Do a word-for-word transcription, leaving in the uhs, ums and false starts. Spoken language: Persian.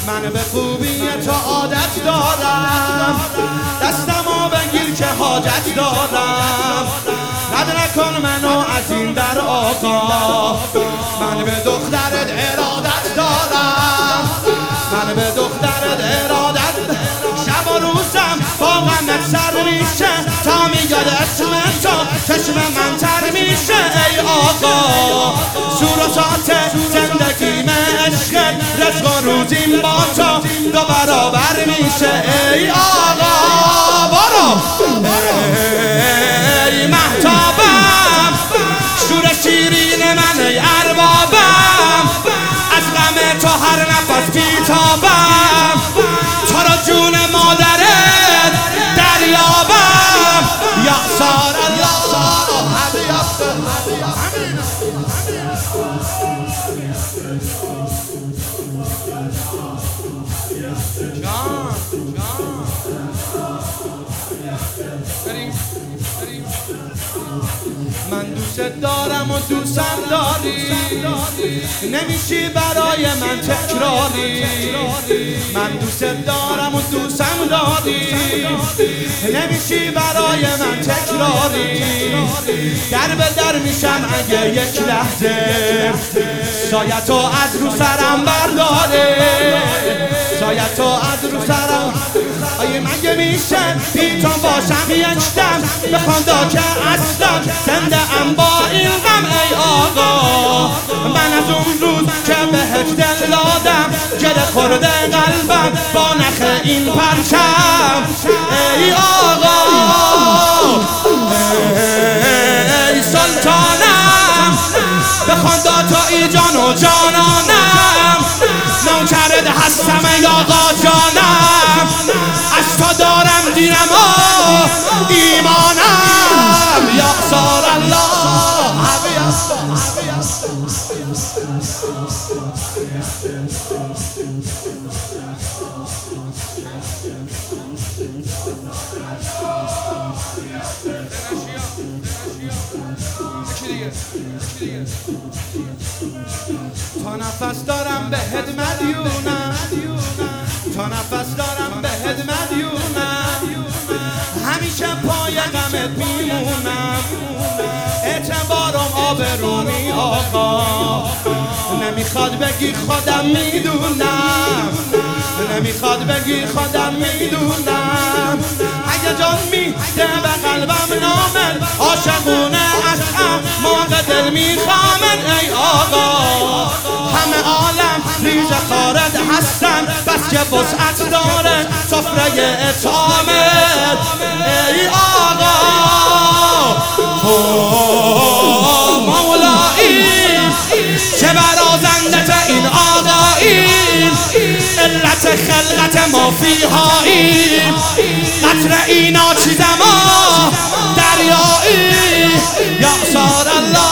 من به خوبی تو عادت دارم، دستمو بگیر که حاجت دارم، رد نکن منو از این در آقا. من به دخترت ارادت دارم، من به دخترت ارادت دارم. شب و روزم با غمت سر میشه، تا میاد اسم تو چشم من تر میشه. ای آقا سور و سات زندگیم عشق، رزق و روزیم با تو دو برابر میشه. ای آقا برو ای مهتابم، شور شیرین من ای اربابم، از غم تو هر نفس بیتابم، تو را جون مادرت دریابم. یا سار الله من دوست دارم و دوستم داری، نمیشی برای من تکراری. من دوست دارم و دوستم داری، نمیشی برای من تکراری. در به در میشم اگه یک لحظه سایتو از رو سرم برداره، سایتو از رو سرم. آیه مگه میشه بیتون باشم یک دم، بخواندا که اصلا زنده ام با این غم. ای آقا من از اون روز که بهت دل دادم، گره خورده قلبم با نخ این پرچم. ای آقا ای سلطانم، بخواندا تو ای جان و جانانم، نوکرت هستم ای آقا جانم، از تو دارم دینم و ایمانم. یا سار الله تا نفس دارم بهت مدیونم، تا نفس دارم بهت مدیونم، همیشه پای غمت میمونم. اعتبارم آبرومی آقا، نمیخواد بگی خودم میدونم، نمیخواد بگی خودم میدونم. اگه جان میده به قلبم نامن، عاشقونه از هم موقع دل میخوامن. ای آقا همه عالم ریز خارج هستن، بس که وسعت داره سفره اطعامت. ای آقا مولایی چه برازندت این آقاییم، علت خلقت ما فیهاییم، قطر اینا چیزم دریایی. یا سار الله